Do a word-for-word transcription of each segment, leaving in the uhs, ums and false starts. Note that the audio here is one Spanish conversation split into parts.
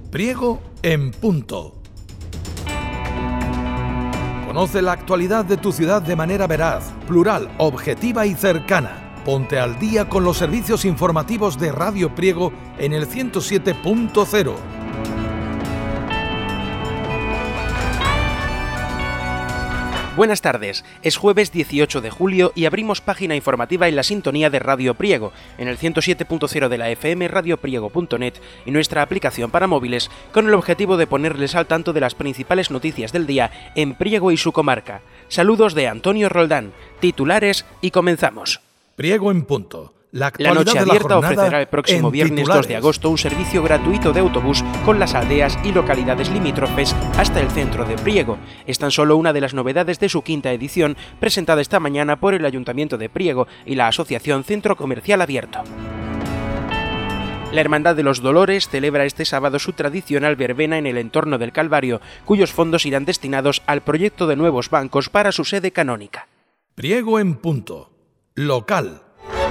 Priego en punto. Conoce la actualidad de tu ciudad de manera veraz, plural, objetiva y cercana. Ponte al día con los servicios informativos de Radio Priego en el ciento siete punto cero. Buenas tardes, es jueves dieciocho de julio y abrimos página informativa en la sintonía de Radio Priego, en el ciento siete punto cero de la F M, radiopriego punto net y nuestra aplicación para móviles, con el objetivo de ponerles al tanto de las principales noticias del día en Priego y su comarca. Saludos de Antonio Roldán, titulares y comenzamos. Priego en punto. La, la Noche Abierta ofrecerá el próximo viernes dos de agosto un servicio gratuito de autobús con las aldeas y localidades limítrofes hasta el centro de Priego. Es tan solo una de las novedades de su quinta edición, presentada esta mañana por el Ayuntamiento de Priego y la Asociación Centro Comercial Abierto. La Hermandad de los Dolores celebra este sábado su tradicional verbena en el entorno del Calvario, cuyos fondos irán destinados al proyecto de nuevos bancos para su sede canónica. Priego en punto. Local.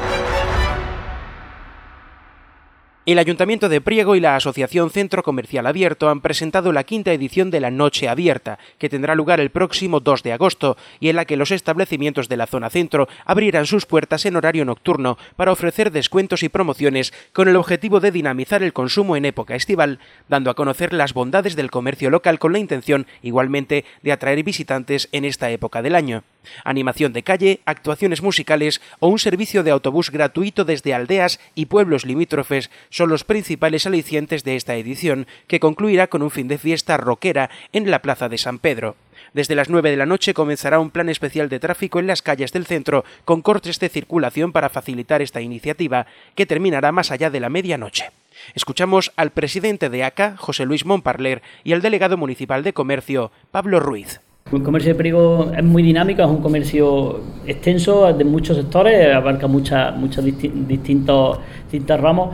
El Ayuntamiento de Priego y la Asociación Centro Comercial Abierto han presentado la quinta edición de la Noche Abierta, que tendrá lugar el próximo dos de agosto y en la que los establecimientos de la zona centro abrirán sus puertas en horario nocturno para ofrecer descuentos y promociones con el objetivo de dinamizar el consumo en época estival, dando a conocer las bondades del comercio local con la intención, igualmente, de atraer visitantes en esta época del año. Animación de calle, actuaciones musicales o un servicio de autobús gratuito desde aldeas y pueblos limítrofes son los principales alicientes de esta edición, que concluirá con un fin de fiesta rockera en la Plaza de San Pedro. Desde las nueve de la noche comenzará un plan especial de tráfico en las calles del centro, con cortes de circulación para facilitar esta iniciativa, que terminará más allá de la medianoche. Escuchamos al presidente de A C A, José Luis Montparler, y al delegado municipal de Comercio, Pablo Ruiz. El comercio de Priego es muy dinámico, es un comercio extenso de muchos sectores, abarca muchas, muchos disti- distintos, distintos ramos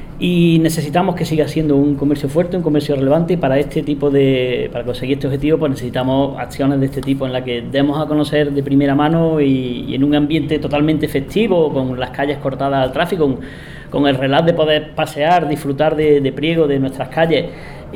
y necesitamos que siga siendo un comercio fuerte, un comercio relevante, y para este tipo de, para conseguir este objetivo pues necesitamos acciones de este tipo en las que demos a conocer de primera mano y, y en un ambiente totalmente festivo, con las calles cortadas al tráfico, con, con el relax de poder pasear, disfrutar de, de Priego, de nuestras calles,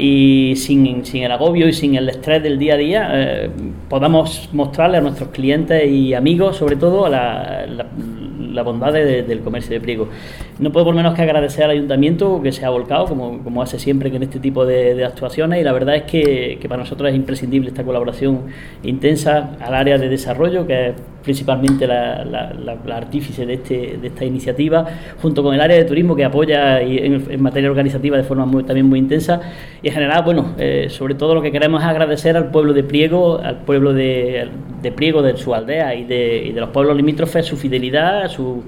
y sin, sin el agobio y sin el estrés del día a día, eh, podamos mostrarle a nuestros clientes y amigos, sobre todo, la, la, la bondad de, del comercio de Priego. No puedo por menos que agradecer al Ayuntamiento, que se ha volcado, como, como hace siempre en este tipo de, de actuaciones, y la verdad es que, que para nosotros es imprescindible esta colaboración intensa al área de desarrollo, que es principalmente la, la, la, la artífice de, este, de esta iniciativa, junto con el área de turismo, que apoya y en, en materia organizativa de forma muy, también muy intensa. Y en general, bueno, eh, sobre todo lo que queremos es agradecer al pueblo de Priego, al pueblo de, de Priego, de su aldea y de, y de los pueblos limítrofes, su fidelidad, su,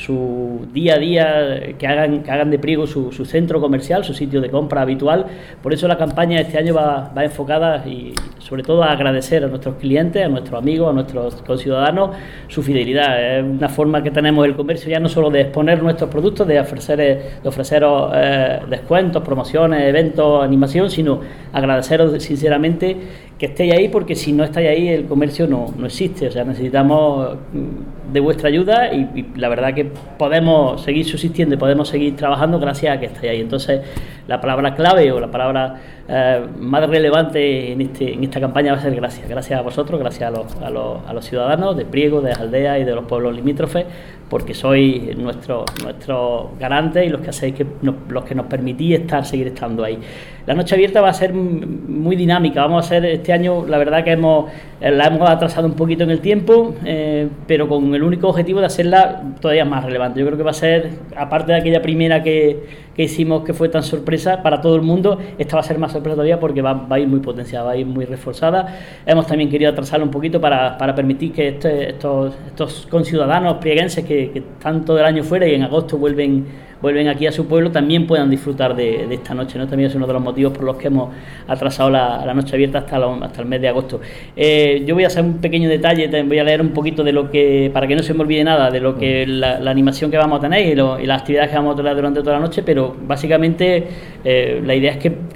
su día a día, que hagan, que hagan de Priego su, su centro comercial, su sitio de compra habitual. Por eso la campaña de este año va, va enfocada y sobre todo a agradecer a nuestros clientes, a nuestros amigos, a nuestros conciudadanos su fidelidad. Es una forma que tenemos el comercio ya no solo de exponer nuestros productos, de ofrecer, de ofreceros eh, descuentos, promociones, eventos, animación, sino agradeceros sinceramente que estéis ahí, porque si no estáis ahí el comercio no, no existe. O sea, necesitamos de vuestra ayuda y, y la verdad que podemos seguir subsistiendo y podemos seguir trabajando gracias a que estéis ahí. Entonces, la palabra clave o la palabra eh, más relevante en, este, en esta campaña va a ser gracias. Gracias a vosotros, gracias a los, a los, a los ciudadanos de Priego, de las aldeas y de los pueblos limítrofes, porque sois nuestros nuestro garantes y los que hacéis que nos, los que nos permitís estar, seguir estando ahí. La Noche Abierta va a ser muy dinámica. Vamos a hacer este año, la verdad que hemos la hemos atrasado un poquito en el tiempo, eh, pero con el único objetivo de hacerla todavía más relevante. Yo creo que va a ser, aparte de aquella primera que, que hicimos que fue tan sorpresa para todo el mundo, esta va a ser más sorpresa todavía porque va, va a ir muy potenciada, va a ir muy reforzada. Hemos también querido atrasarla un poquito para, para permitir que este, estos, estos conciudadanos prieguenses que, que están todo el año fuera y en agosto vuelven vuelven aquí a su pueblo, también puedan disfrutar de, de esta noche, ¿no? También es uno de los motivos por los que hemos atrasado la, la Noche Abierta hasta, lo, hasta el mes de agosto. Eh, yo voy a hacer un pequeño detalle, voy a leer un poquito de lo que, para que no se me olvide nada, de lo que la, la animación que vamos a tener y, lo, y las actividades que vamos a tener durante toda la noche, pero básicamente eh, la idea es que,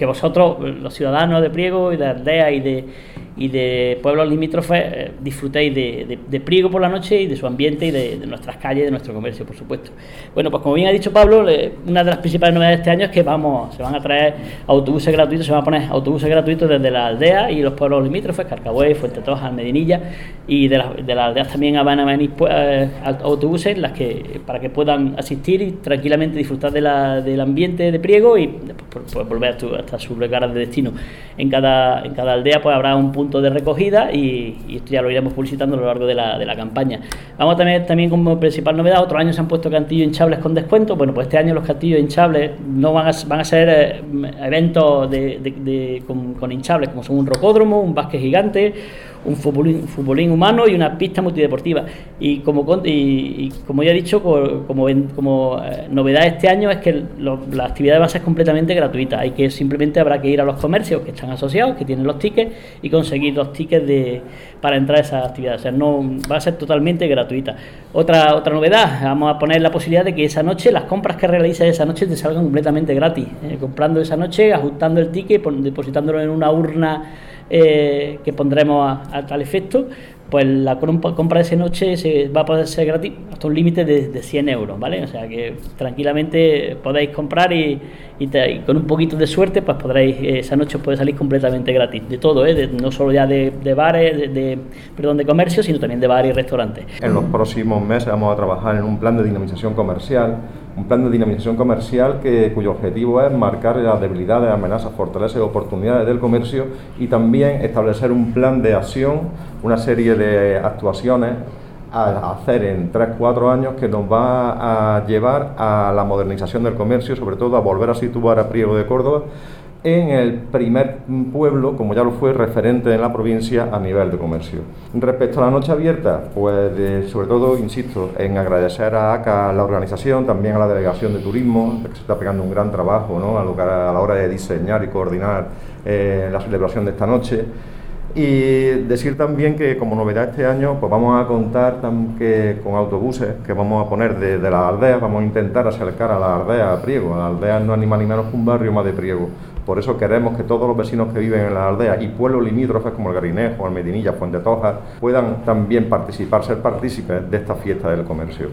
que vosotros, los ciudadanos de Priego y de Aldea y de, y de pueblos limítrofes, eh, disfrutéis de, de, de Priego por la noche y de su ambiente y de, de nuestras calles, de nuestro comercio, por supuesto. Bueno, pues como bien ha dicho Pablo, le, una de las principales novedades de este año es que vamos, se van a traer autobuses gratuitos, se van a poner autobuses gratuitos desde la aldea y los pueblos limítrofes, Carcabuey, Fuente Toja, Medinilla, y de, la, de las aldeas también van a venir pues, eh, autobuses las que, para que puedan asistir y tranquilamente disfrutar de la, del ambiente de Priego y pues, pues, volver a tu, hasta sus lugares de destino. En cada, en cada aldea pues habrá un punto de recogida y, y esto ya lo iremos publicitando a lo largo de la, de la campaña. Vamos a tener también como principal novedad, otros años se han puesto cantillos hinchables con descuento. Bueno, pues este año los cantillos hinchables no van a, van a ser eh, eventos de, de, de, con, con hinchables, como son un rocódromo, un básquet gigante, un futbolín, un futbolín humano y una pista multideportiva. Y como, y, y como ya he dicho, como, como, como eh, novedad este año es que lo, la actividad va a ser completamente gratuita. Hay que simplemente habrá que ir a los comercios que están asociados, que tienen los tickets, y conseguir los tickets de, para entrar a esa actividad. O sea, no va a ser totalmente gratuita. Otra, otra novedad, vamos a poner la posibilidad de que esa noche, las compras que realices esa noche te salgan completamente gratis. Eh, comprando esa noche, ajustando el ticket, depositándolo en una urna Eh, que pondremos a, a tal efecto, pues la compra de esa noche se va a poder ser gratis hasta un límite de, de cien euros, ¿vale? O sea que tranquilamente podéis comprar y, y, te, y con un poquito de suerte pues podréis, esa noche os puede salir completamente gratis, de todo, ¿eh? De, no solo ya de, de bares, de, de, perdón, de comercio, sino también de bares y restaurantes. En los próximos meses vamos a trabajar en un plan de dinamización comercial, un plan de dinamización comercial que, cuyo objetivo es marcar las debilidades, amenazas, fortalezas y oportunidades del comercio y también establecer un plan de acción, una serie de actuaciones a hacer en tres a cuatro años que nos va a llevar a la modernización del comercio, sobre todo a volver a situar a Priego de Córdoba en el primer pueblo, como ya lo fue, referente en la provincia a nivel de comercio. Respecto a la noche abierta, pues de, sobre todo, insisto, en agradecer a ACA la organización, también a la Delegación de Turismo, que se está pegando un gran trabajo, ¿no?, a, lo que, a la hora de diseñar y coordinar eh, la celebración de esta noche. Y decir también que como novedad este año pues vamos a contar tam, que, con autobuses que vamos a poner de, de las aldeas, vamos a intentar acercar a las aldeas a Priego. Las aldeas no es ni más ni menos que un barrio más de Priego. Por eso queremos que todos los vecinos que viven en las aldeas y pueblos limítrofes como el Garinejo, el Medinilla, Fuente Toja, puedan también participar, ser partícipes de esta fiesta del comercio.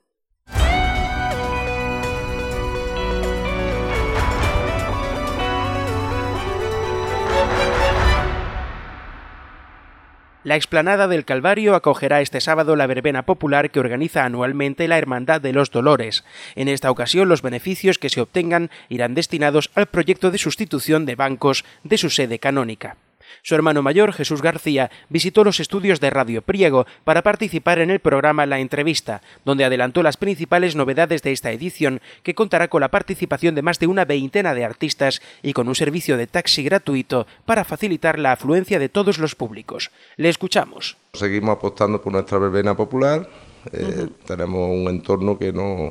La explanada del Calvario acogerá este sábado la verbena popular que organiza anualmente la Hermandad de los Dolores. En esta ocasión, los beneficios que se obtengan irán destinados al proyecto de sustitución de bancos de su sede canónica. Su hermano mayor, Jesús García, visitó los estudios de Radio Priego para participar en el programa La Entrevista, donde adelantó las principales novedades de esta edición, que contará con la participación de más de una veintena de artistas y con un servicio de taxi gratuito para facilitar la afluencia de todos los públicos. Le escuchamos. Seguimos apostando por nuestra verbena popular. Eh, uh-huh. Tenemos un entorno que nos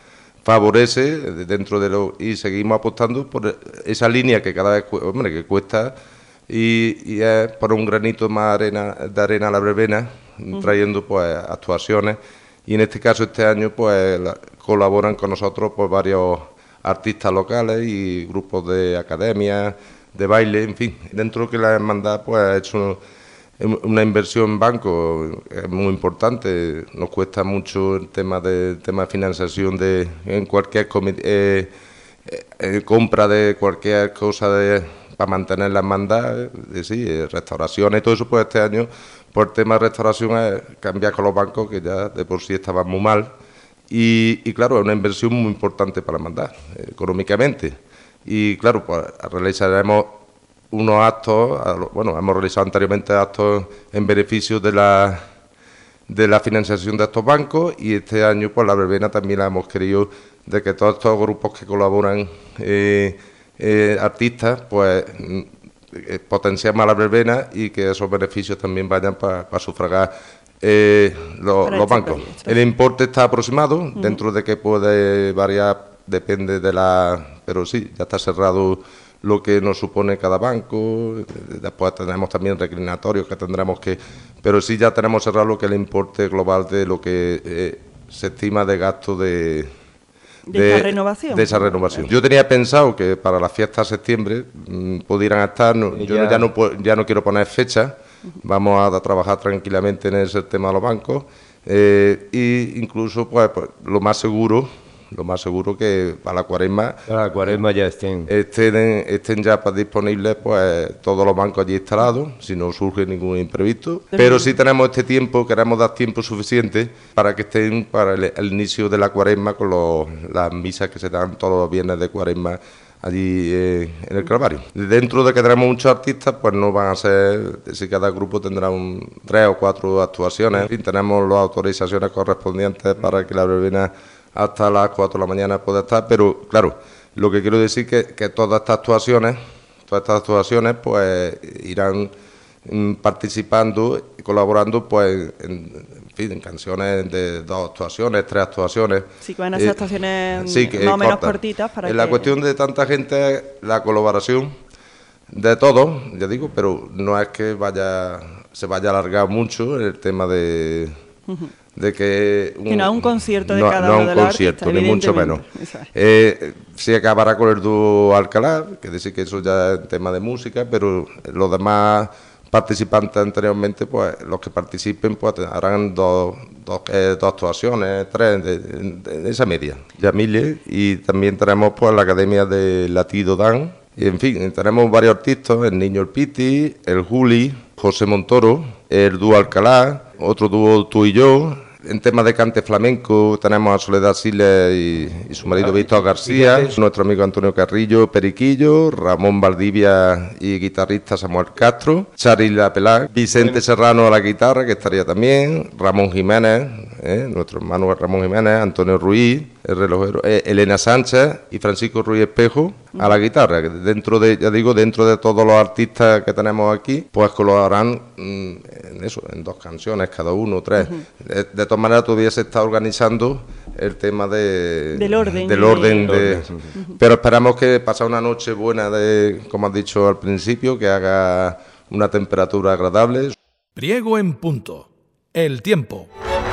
favorece dentro de lo y seguimos apostando por esa línea que cada vez, hombre, que cuesta. Y, y es por un granito más arena, de arena a la verbena, uh-huh. trayendo pues actuaciones, y en este caso este año pues la, colaboran con nosotros pues varios artistas locales y grupos de academias, de baile, en fin, dentro de que la hermandad pues ha hecho una inversión en banco es muy importante, nos cuesta mucho el tema de tema de financiación de en cualquier eh, eh, compra de cualquier cosa de para mantener la hermandad, eh, sí, eh, restauraciones y todo eso, pues este año, por el tema de restauración, es cambiar con los bancos, que ya de por sí estaban muy mal, y, y claro, es una inversión muy importante para la hermandad, eh, económicamente, y claro, pues realizaremos unos actos, bueno, hemos realizado anteriormente actos en beneficio de la, de la financiación de estos bancos, y este año, pues la verbena también la hemos querido, de que todos estos grupos que colaboran, eh, Eh, artistas, pues eh, potenciamos la verbena y que esos beneficios también vayan para pa sufragar eh, lo, los este bancos. Proyecto. El importe está aproximado, uh-huh. dentro de que puede variar, depende de la... Pero sí, ya está cerrado lo que nos supone cada banco, después tenemos también reclinatorios que tendremos que... Pero sí ya tenemos cerrado lo que es el importe global de lo que eh, se estima de gasto de... de, de esa renovación. De esa renovación. Yo tenía pensado que para la fiesta de septiembre mmm, pudieran estar, no, yo ya... Ya, no, ya no quiero poner fecha, uh-huh. Vamos a, a trabajar tranquilamente en ese tema de los bancos, eh, e incluso pues, pues lo más seguro... Lo más seguro que para la cuaresma, para la cuaresma ya estén. estén estén ya disponibles pues todos los bancos allí instalados, si no surge ningún imprevisto. Pero sí tenemos este tiempo, queremos dar tiempo suficiente para que estén para el, el inicio de la cuaresma con los, las misas que se dan todos los viernes de cuaresma allí eh, en el Calvario. Dentro de que tenemos muchos artistas, pues no van a ser, si cada grupo tendrá un, tres o cuatro actuaciones. En fin, tenemos las autorizaciones correspondientes para que la verbena hasta las cuatro de la mañana puede estar, pero claro, lo que quiero decir que que todas estas actuaciones, todas estas actuaciones, pues irán mm, participando y colaborando, pues, en, en fin, en canciones de dos actuaciones, tres actuaciones. Sí, que van a ser eh, actuaciones sí, que, más o menos cortas. cortitas. Para en que... La cuestión de tanta gente, la colaboración de todos, ya digo, pero no es que vaya se vaya a alargar mucho el tema de... Uh-huh. de que, un, que no es un concierto de no, cada no uno de los artistas, ni mucho menos. Eh, se acabará con el dúo Alcalá, que decir que eso ya es tema de música, pero los demás participantes anteriormente, pues los que participen, pues harán dos, dos, eh, dos actuaciones, tres, de, de, de esa media. Yamile, y también tenemos pues la Academia de Latido Dan, y en fin, tenemos varios artistas, el Niño El Piti, el Juli, José Montoro, el dúo Alcalá, otro dúo Tú y Yo. En temas de cante flamenco tenemos a Soledad Siles y, y su marido Víctor García, nuestro amigo Antonio Carrillo, Periquillo, Ramón Valdivia y guitarrista Samuel Castro, Charly La Pelá, Vicente Serrano a la guitarra, que estaría también, Ramón Jiménez, eh, nuestro hermano Ramón Jiménez, Antonio Ruiz, el relojero, eh, Elena Sánchez y Francisco Ruiz Espejo a la guitarra. Que dentro de, ya digo, dentro de todos los artistas que tenemos aquí, pues colaborarán mmm, en eso, en dos canciones cada uno, tres. Uh-huh. De, de todas maneras todavía se está organizando el tema de, del orden, del orden, de, de, uh-huh. Pero esperamos que pase una noche buena, de, como has dicho al principio, que haga una temperatura agradable. Priego en punto. El tiempo.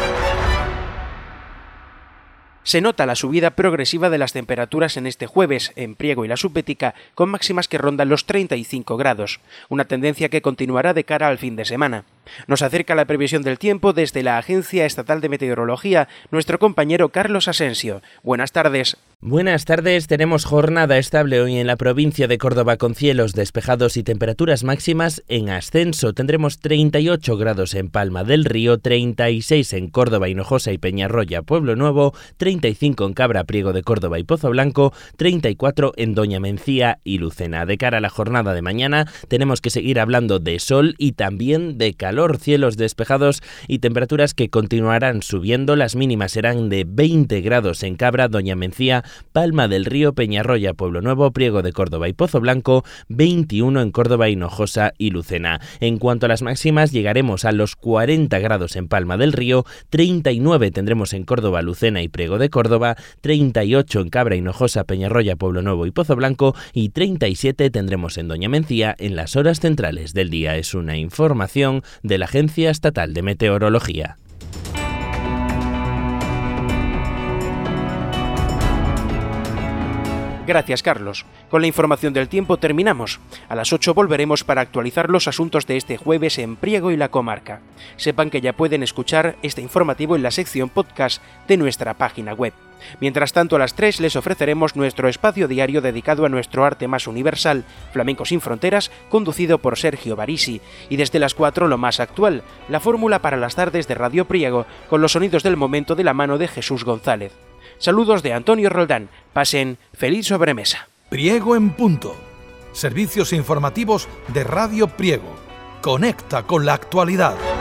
Se nota la subida progresiva de las temperaturas en este jueves en Priego y la Subbética, con máximas que rondan los treinta y cinco grados, una tendencia que continuará de cara al fin de semana. Nos acerca la previsión del tiempo desde la Agencia Estatal de Meteorología, nuestro compañero Carlos Asensio. Buenas tardes. Buenas tardes, tenemos jornada estable hoy en la provincia de Córdoba con cielos despejados y temperaturas máximas en ascenso. Tendremos treinta y ocho grados en Palma del Río, treinta y seis en Córdoba, Hinojosa y Peñarroya, Pueblo Nuevo, treinta y cinco en Cabra, Priego de Córdoba y Pozo Blanco, treinta y cuatro en Doña Mencía y Lucena. De cara a la jornada de mañana tenemos que seguir hablando de sol y también de calor, cielos despejados y temperaturas que continuarán subiendo. Las mínimas serán de veinte grados en Cabra, Doña Mencía, Palma del Río, Peñarroya, Pueblo Nuevo, Priego de Córdoba y Pozo Blanco, veintiuno en Córdoba, Hinojosa y Lucena. En cuanto a las máximas, llegaremos a los cuarenta grados en Palma del Río, treinta y nueve tendremos en Córdoba, Lucena y Priego de Córdoba, treinta y ocho en Cabra, Hinojosa, Peñarroya, Pueblo Nuevo y Pozo Blanco y treinta y siete tendremos en Doña Mencía en las horas centrales del día. Es una información de la Agencia Estatal de Meteorología. Gracias, Carlos. Con la información del tiempo terminamos. A las ocho volveremos para actualizar los asuntos de este jueves en Priego y la comarca. Sepan que ya pueden escuchar este informativo en la sección podcast de nuestra página web. Mientras tanto, a las tres les ofreceremos nuestro espacio diario dedicado a nuestro arte más universal, Flamenco sin Fronteras, conducido por Sergio Barisi. Y desde las cuatro lo más actual, la fórmula para las tardes de Radio Priego, con los sonidos del momento de la mano de Jesús González. Saludos de Antonio Roldán. Pasen feliz sobremesa. Priego en punto. Servicios informativos de Radio Priego. Conecta con la actualidad.